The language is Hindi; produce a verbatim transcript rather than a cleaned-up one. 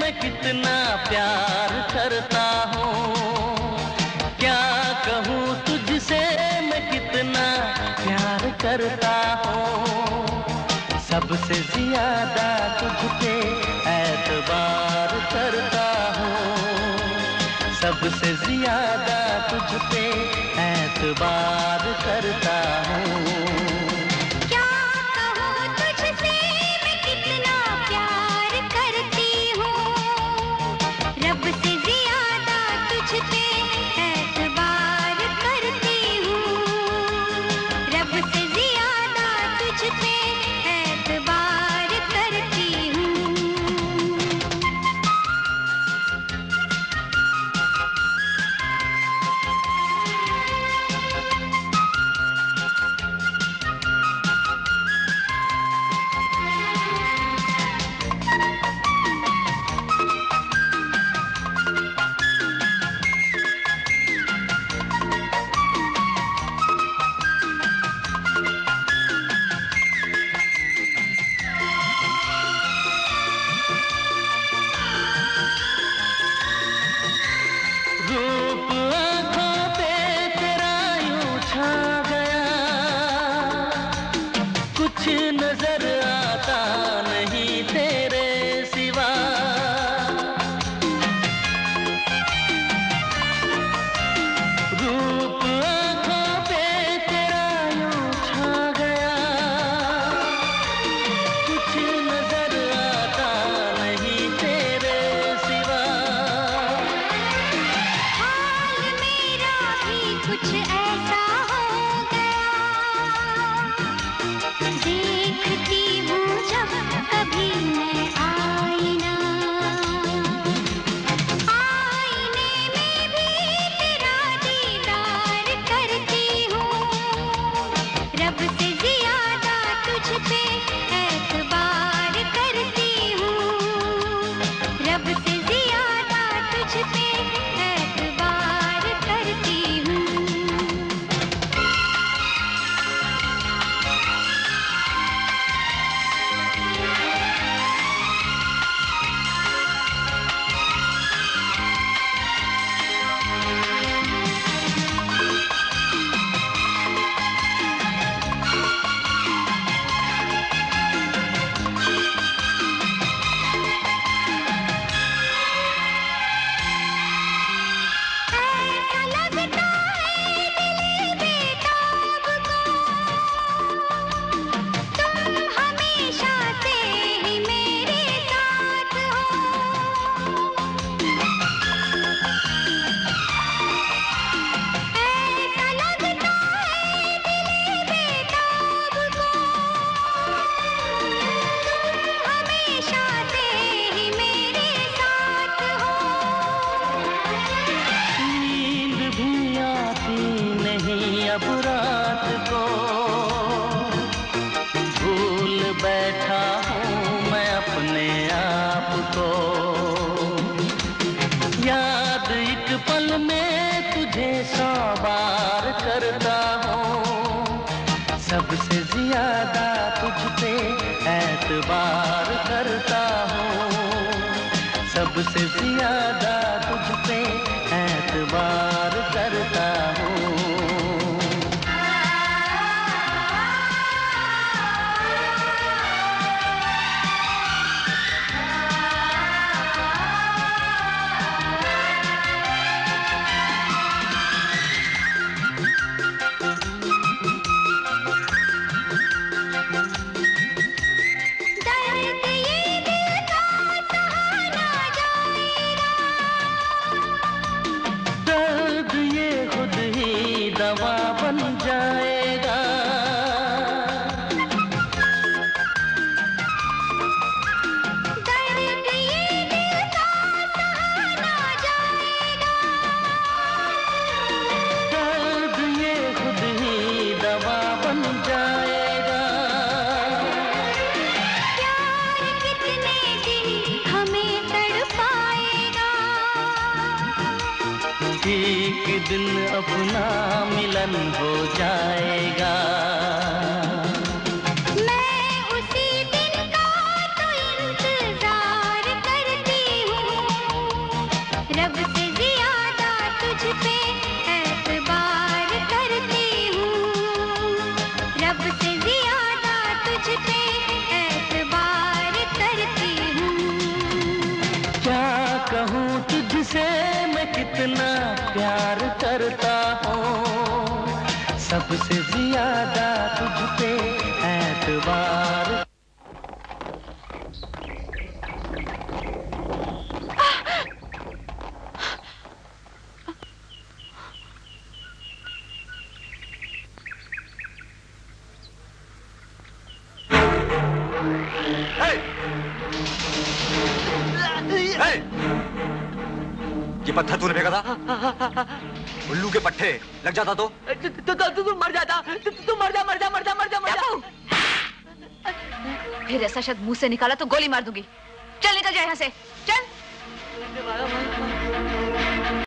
मैं कितना प्यार करता हूँ, क्या कहूँ तुझसे मैं कितना प्यार करता हूँ। सबसे ज्यादा तुझ पे एतबार करता हूँ, सबसे ज्यादा तुझ पे एतबार करता हूँ। कुछ नजर आता नहीं तेरे सिवा, रूप आँखों पे तेरा यूं छा गया। कुछ नजर आता नहीं तेरे सिवा, हाल मेरा भी कुछ ऐसा हो गया। देखती हूँ जब कभी मैं आईना, आईने में भी तेरा दीदार करती हूँ। रब से ज्यादा तुझ पे एतबार करती हूँ, रब से ज्यादा तुझ पे एतबार करती हूँ। ऐसा लगता है दिल बेताब को, तुम हमेशा से ही मेरे साथ हो। ऐसा लगता है दिल बेताब को, तुम हमेशा से ही मेरे साथ हो। नींद भी आती नहीं अब रात को, भूल बैठा हूँ मैं अपने आप को। याद एक पल में तुझे सौ बार करता हूँ, सबसे ज्यादा तुझ पे एतबार करता हूँ, सबसे ज्यादा तुझ पे एतबार करता हूँ। दर्द ये दिल का सहा ना जाएगा, दर्द ये खुद ही दवा बन जाएगा। दर्द ये दिल का सहा ना जाएगा। दर्द ये खुद ही दवा बन जाएगा। प्यार कितने दिन हमें तड़पाएगा, एक दिन अपना मिलन हो जाएगा। मैं उसी दिन का तो इंतजार करती हूँ। इतना प्यार करता हूँ, सबसे ज्यादा तुझ पे एतबार। ये पत्थर तूने फेंका था? उल्लू के पट्टे लग जाता तो तू तू तू मर जाता, तू मर जा मर जा मर जा मर जा मर जा। फिर ऐसा शब्द मुंह से निकाला तो गोली मार दूंगी। चल निकल जा यहाँ से, चल।